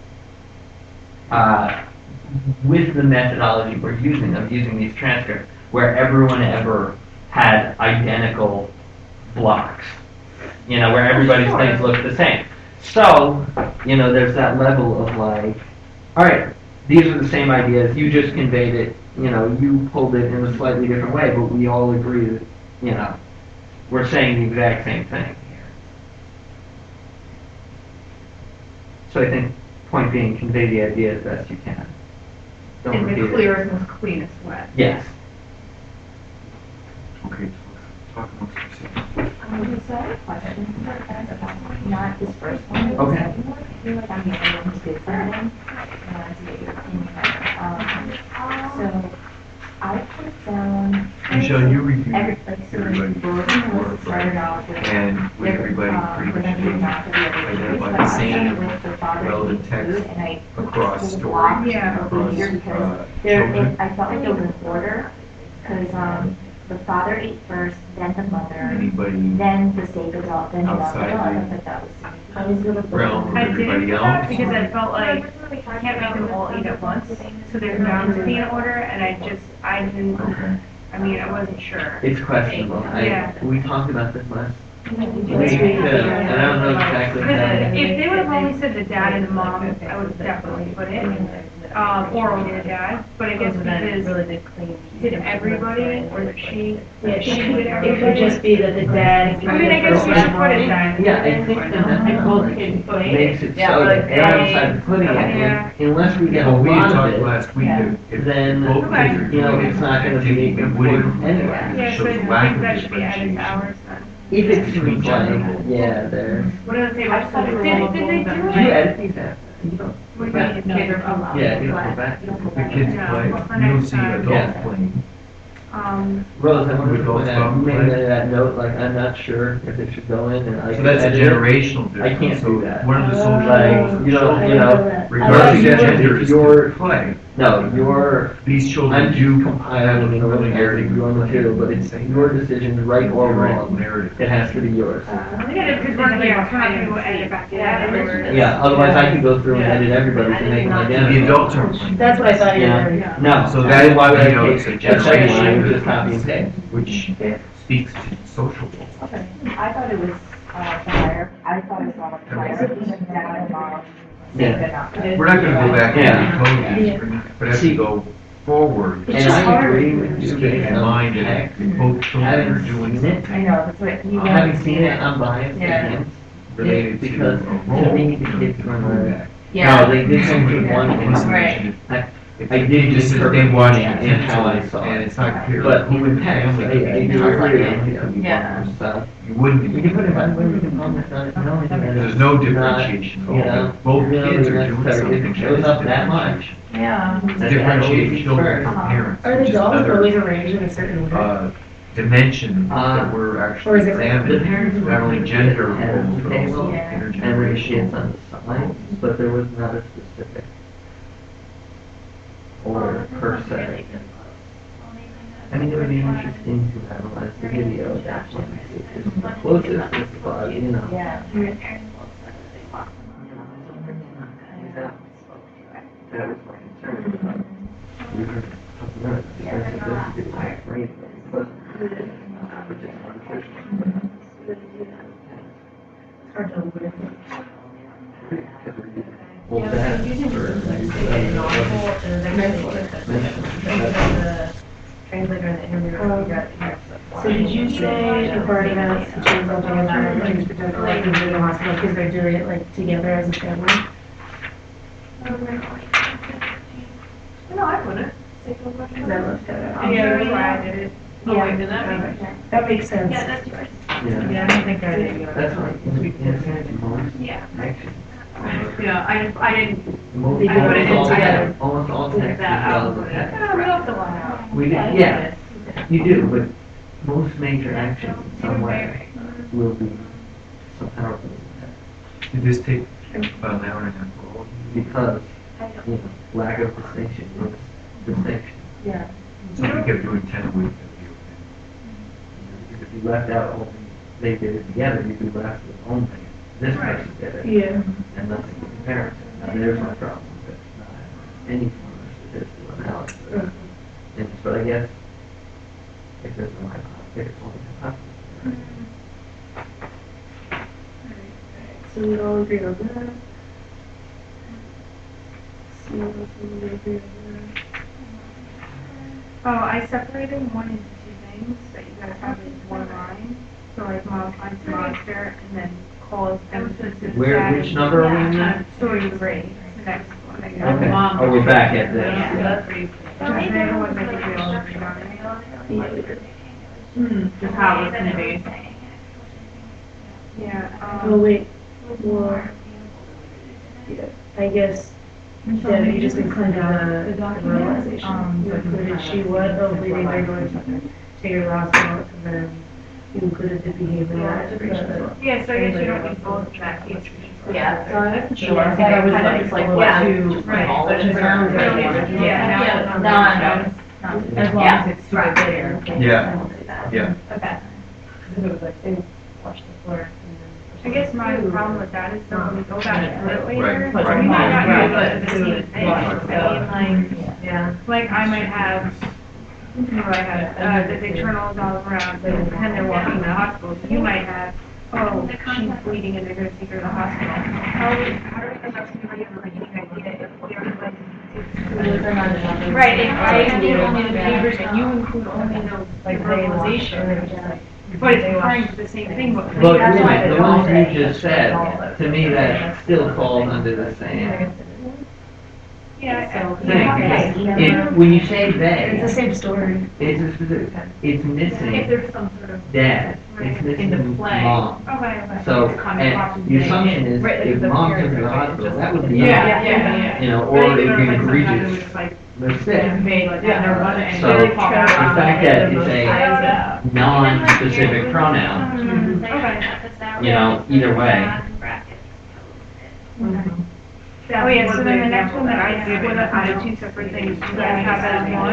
with the methodology we're using of using these transcripts where everyone ever had identical blocks, you know, where everybody's things look the same. So, you know, there's that level of like, all right, these are the same ideas, you just conveyed it, you know, you pulled it in a slightly different way, but we all agree that, you know, we're saying the exact same thing here. So I think, point being, convey the idea as best you can. Don't In the repeat it. clearest, most cleanest way. Yes. Okay, talk amongst yourselves. So I have a question for guys about not this first one. but the Okay. second one. I feel like I'm the only one who did something. I wanted to get your opinion. So I put down. Michelle, you reviewed everybody started off with. and with everybody pretty much identify the same relevant text across story, Yeah. across children. I felt like there was an order, because the father ate first, then the mother, Anybody then the state adult, then the outside mother. I the thought that that was. I was gonna put realm of I did everybody else? because I felt like I can't make them all eat at once, so there's bound to be an order, and I didn't, Okay. I mean, I wasn't sure. It's questionable. Yeah. We talked about this last Last week, week, and I don't know exactly how. Because if they would have only said the dad and the mom, I would have definitely put it, or only the dad, but I guess because did everybody, or did she? Yeah, She did it could everybody? just be that the dad. I mean, I guess we should put it then. Yeah, I think that makes it so that outside putting Yeah. it, unless we get a Well, we had lot talked of it, last week that if then, both kids are you know, doing it's not gonna be activity, it would important anyway. Yeah, it so I shows lack think of that should be added differentiation. to ours then. If it seems like, yeah, there. What did they, I thought it was did they do Do you it? edit these out? You don't. What do you mean, kids are allowed? Yeah, you don't go back. The kids Yeah, play, well, for you don't next see time. adults Yeah. playing. Rose, I wonder if Adults when I don't made play. that note, like, I'm not sure if it should go in, and I So can that's a edit it. generational difference. I can't So do that. One of the social Like, rules you know, of you know, regardless of if gender is you're- to play. No, your, These children I'm do compiling have and a familiarity organizing with your material, but it's your decision, right or wrong. narrative. It has to be yours. Yeah, because we're not gonna edit back to that, or. Yeah, otherwise I could go through and edit everybody's and make them identical. The adults aren't playing. That's what I thought you were. Yeah, no, So so that, that's why would I you know, it's a take a second line and generational just copy and paste? difference, which speaks to social rules. Okay, I thought it was, fire, I thought it was all fire, even dad and mom. Yeah. We're not gonna go back Yeah. and code these, but as we go forward, And I agree with you just based keep in on mind that text. if both children are Having doing seen it, I something know, that's what you. having seen it, I'm biased Yeah. against related it to because a to role, me you the know, kids you were can like, do that. no, they did something Yeah. one Right. thing. If I the did kid just says interpret they watch it it and how I saw and it. it's not clear But who in the text, family I could be do entirely agree. different. Yeah. So, You wouldn't you be. can put it by the way, you can comment on it, no, There's no differentiation. You know, Both really kids are doing necessary. something. If it shows up that much, Yeah. Differentiate children from parents. Are which the is dolls another, always arranged in a certain order? dimension that we're or actually is it- the examining, parents were not only gender at the roles, but table, also Yeah. and there were intergenerational. kids on the side, but there was not a specific order per se. I mean, it would be interesting to analyze the video, that's what is the closest, is you know. Yeah. That was my concern about. We were talking about specificity of race, but which is artificial. Hard to live. Well, that, Translator and the interviewer. So did you say the part about the translator and the like in the hospital because they're doing it like together as a family? No, I wouldn't. Because I looked at it. Yeah, that's why I did it. Yeah, that makes sense. Yeah, that's yours. yeah, Yeah, I don't think I did. that's right. We can't say it more. Yeah. Action. I didn't. Most I put it all inside. text, almost all Leave text is that out. relevant text. Yeah, we don't have to lie out. We did, yeah, you do, but most major actions somewhere will be some powerful text. Did this take about an hour and a half? Because, you know, lack of distinction is distinction. Yeah. So if we kept doing 10 a week, that'd If you left out all things they did it together, you'd be left with only this person did it. Yeah. And nothing to compare it to. Now, there's my problem with not having any form of statistical analysis. But I guess if there's no hypothesis, it's only hypothesis. So we all agree on that. See if we agree on Oh, I separated one into two things that you guys have in one line. So like mom finds monster and then calls emphasis. Which number are we in now? Story 3, the next one. Okay. Oh, we're back at this. Yeah, that's pretty. Just the other ones I think we all agree on. Just how it's gonna be. Yeah. Oh wait, well, yeah, I guess that you just included the realization. You included she was, oh, leaving they're going to take her last out, and then you included the behavioral observation as well. Yeah, so I guess you don't need both in that case. Yeah, so I wasn't sure. Yeah, I thought it was kind of like, just like, yeah, two, right. all of it. Yeah, no, As long as it's sort of there. Yeah. Yeah. Okay. It was like, they watched the floor. I guess my problem with that is that when we go back to it later, Right. But we might not right. have the same thing. I mean, Yeah. like I might have, I had, the big turtles all around, and then they're walking to the hospital. You might have, oh, she's bleeding and they're gonna take her to the hospital. How do we come up to any idea if we are like, right, if I include only the behaviors and you include only the like verbalization, but it's referring to the same thing, but. But that's why really, the they're all ones you there. just said, to me, that still falls under the same Yeah. thing. When you say It's the they, same story. it's missing If there's some sort of. dad, it's In missing the play. mom. Okay. So, and the assumption is Right, like if the mom took her parents to the are hospital, just- that would be, Yeah. you know, But or even it'd be if, like, sometimes egregious, it's like, they're sick. vague, like, there wasn't any. So, the fact that it's a a. non-specific pronoun, you know, either way. Oh yeah, so then the next one that I did was out of two separate things, you guys have that as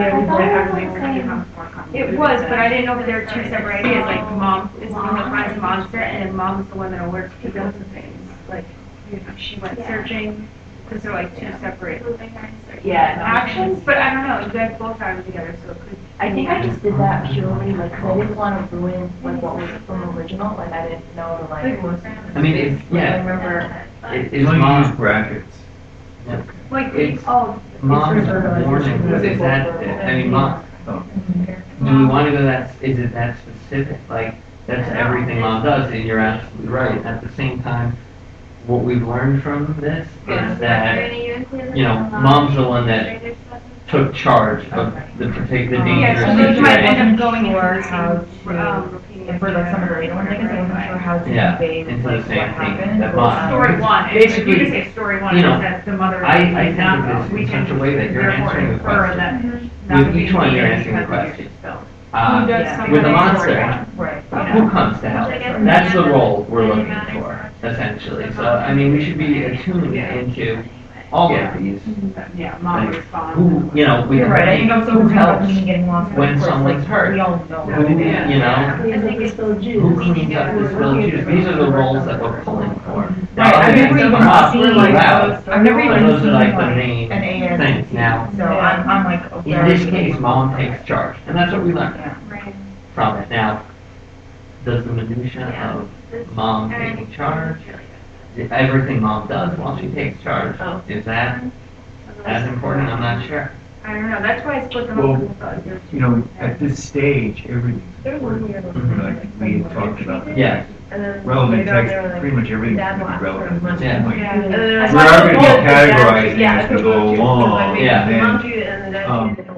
one? It was, but I didn't know that there were two separate ideas, like mom is the one that finds the monster, and then mom is the one that alerts to those things. Like, you know, she went searching, because they're like two separate actions, but I don't know, you guys both have them together, so it could. I think I just did that purely, like, 'cause I didn't want to ruin, like, what was from original, like, I didn't know to, like, I mean, it's, I yeah, remember, it's As long as you use mom, brackets. Like, It's- oh, mom's warning, but is that, I mean, mom, Oh. do we want to go that, is it that specific? Like, that's everything mom does, and you're absolutely right. At the same time, what we've learned from this is that, you know, mom's the one that took charge of the particular yeah, so dangerous those might end situation. up going into Or the how same, to- repeating. For like some of the later ones, I guess I wasn't sure how to Yeah, convey into like the what same thing, happened. that mom. Story one, if Basically, you just say story one, you know, it says the mother. I is think not of this known. We in can such a way that you're therefore answering the infer question. that With that each one, you're being answering the because question. it's spelled. Who does Yeah. some With of the the monster, Right. who comes to help? That's the role we're looking for, essentially. So, I mean, we should be attuned into all of these. Yeah, mom Like, responds. Who, you know, we You're right, I think I'm so who concerned about helps me getting lost. in when the course, someone's like, hurt? We all know. Who, you know, Cleans up the spilled juice. who cleans up the spilled juice? These are the roles that we're pulling for. Now, Right, I've other never things even come up, seen, we're like, out. I've never But even those are seen like the like main an AS. things. Now, So I'm like, okay. in this case, mom takes charge, and that's what we learned Right. from it. Now, does the minutia of mom taking charge, everything mom does while she takes charge, is that as important? I'm not sure. I don't know, that's why I split them Well, up. into the- You know, at this stage, everything's There's one important. here. Like we had talked about. Yeah. And then Relevant later on, text, they were like, pretty much everything's Dad gonna be lost relevant. for a month. Yeah. Like, Yeah. And then We I are saw gonna be both the dad- categorizing yeah, as we I go took both, along, like, and then, mom treated it and the dad treated it in one month.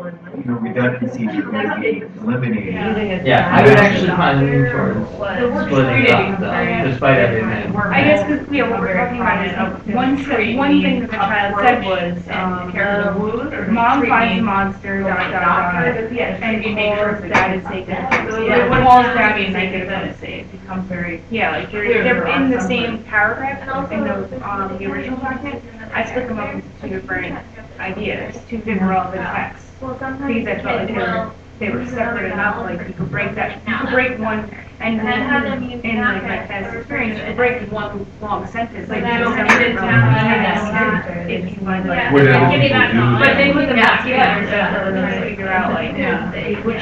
redundancies are going to be eliminated. Yeah, I would actually probably lean towards splitting it up though, despite everything. I guess because, yeah, what we're talking about is, one thing that the child said was, mom finds a monster, and calls dad is safe. Calls dad is safe. Becomes very. Yeah, like they're in the same paragraph in the original document. I split them up into two different ideas, two different relevant texts. Well, sometimes Because I felt like they were separate enough, like you could break one, and in like my past experience, you could break one long sentence, like you don't have to if you want like. But they put them all together, so we're trying to figure out like which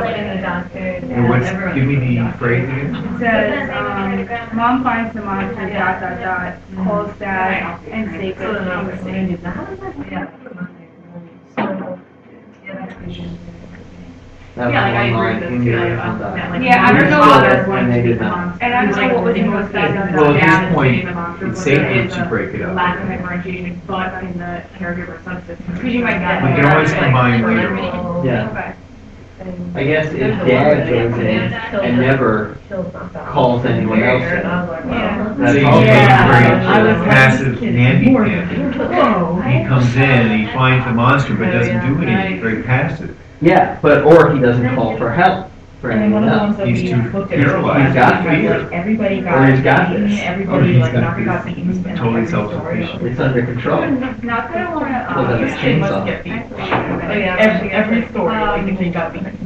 And give me the phrase again? It says, mom finds the monster, ... calls dad, and saves it. That's Yeah, like I one agree line with in the this too, original that, document. like, Yeah, I don't know Understood other it, and they did not. And I don't know what was in those Well, at this point, it's safer to break it up. Lack of differentiation, but in the caregiver subsystem. Because you might get. We can always combine later. Yeah. Okay. I guess if dad goes in and never calls anyone else in, Yeah. that's So you also take great. a passive Namby Pamby. He comes in and he finds the monster but doesn't do anything, very passive. Yeah, but, or he doesn't call for help for And then one anyone of the ones else. that He's we too looked at, paralyzed. He's got like everybody Or got he's got beaten, this. everybody He's like got knocked this. out beaten, and Totally every story. self-sufficient. It's under control. Not that I wanna, Well, that's a chainsaw. Every story, like if he got beaten.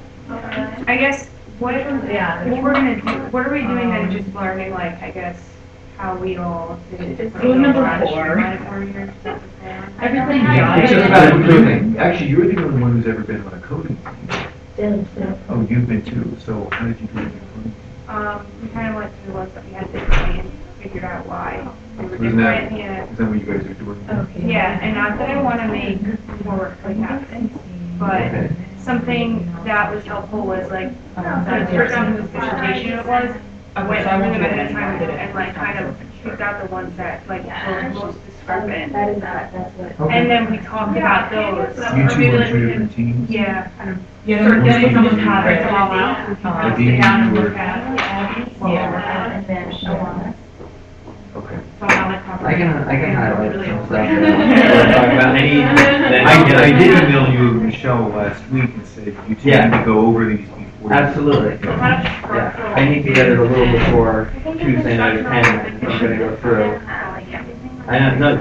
I guess, what we're gonna do, what are we doing then, just learning, like, I guess, how we all did it differently? Rule number How to 4. streamline it for you, Everything It's just got about improving. Actually, you're the only one who's ever been on a coding team. Oh, you've been too. So how did you do it? We kind of went through the ones that we had to explain, figured out why they were Isn't that, different, yeah. is that what you guys are doing? Okay. Yeah, and not that I wanna make more work like happen, but Okay. something that was helpful was like, the person whose dissertation it was, I went through them ahead of time and like kind of picked out the ones that like were most discrepant. That's what. And then we talked about those. You two were two different teams? Yeah, kind of. Yeah, then we just had Break it. them all out. We can I sit think down and you look were- at it. And then Shawana. Okay. So I'll like I can highlight Really some old. stuff that we're talking about. I did email you, Michelle, last week and said you two Yeah. need to go over these before. Absolutely. Yeah, I need to get it a little before Tuesday night at 10, I'm gonna go through. I don't know.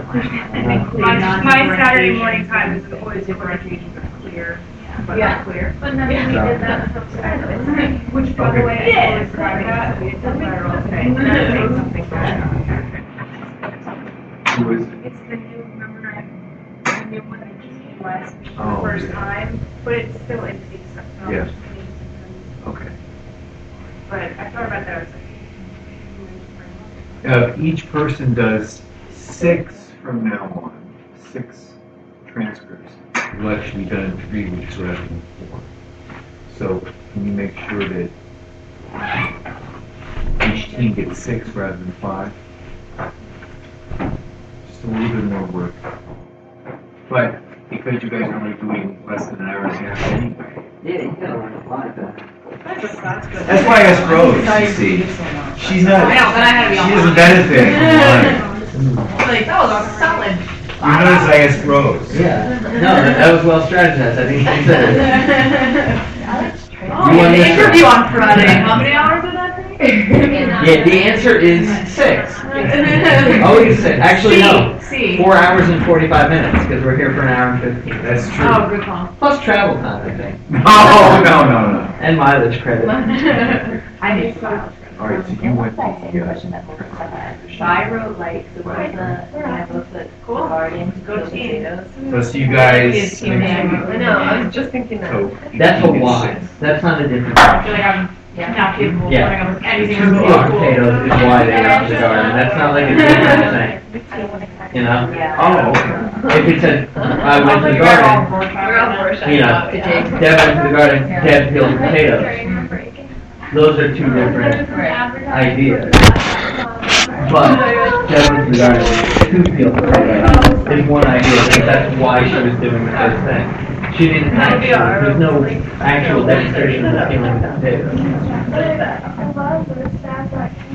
My Saturday morning time is always differentiation, clear, but not clear. But then we did that with Which, by the way, I always forgot that, we had done that all today. And I was saying something bad. Who is it? It's the new, remember, the new one that just came last week, Oh, the first yeah. time, but it's still in the stuff. so Yeah. I'm just gonna use some Okay. But I thought about that, I was like. Each person does 6 from now on. 6 transcripts. It'll actually be done in 3 weeks rather than 4. So can you make sure that each team gets 6 rather than 5? Just a little bit more work. But because you guys are only doing less than an hour and a half anyway. Yeah, you gotta learn a lot of that. That's why I asked Rose, you see. She's not, I know, but I had to be she on doesn't benefit from mine. Like, that was solid. You notice I asked Rose. Yeah, no, that was well strategized, I didn't consider it. Oh, You yeah, want the this interview one? on Friday. How many hours did that take? Yeah, the answer is 6. Always 6, actually no, C. 4 hours and 45 minutes, because we're here for an hour and 15. That's true. Oh, good call. Plus travel time, I think, No. and mileage credit. I need to. All right, so you And went what's that same question that Melissa had? I wrote like the book that Cool. Guardian to Go kill team. potatoes. So see you guys It's team next name. week. I know, I was just thinking that. So That's you a get why, 6. that's not a different I question. feel like I'm not capable of Yeah. putting up with anything Two remotely field cool. potatoes is why they went to the garden, that's not like a different thing, you know? Oh, okay. If it said, I went to the garden, you know, Deb went to the garden, Deb peeled potatoes. Those are 2 different ideas. But That was regarding who feels okay is one idea, that that's why she was doing this thing. She didn't actually, there's no actual demonstration of the feeling that day. A lot of the staff are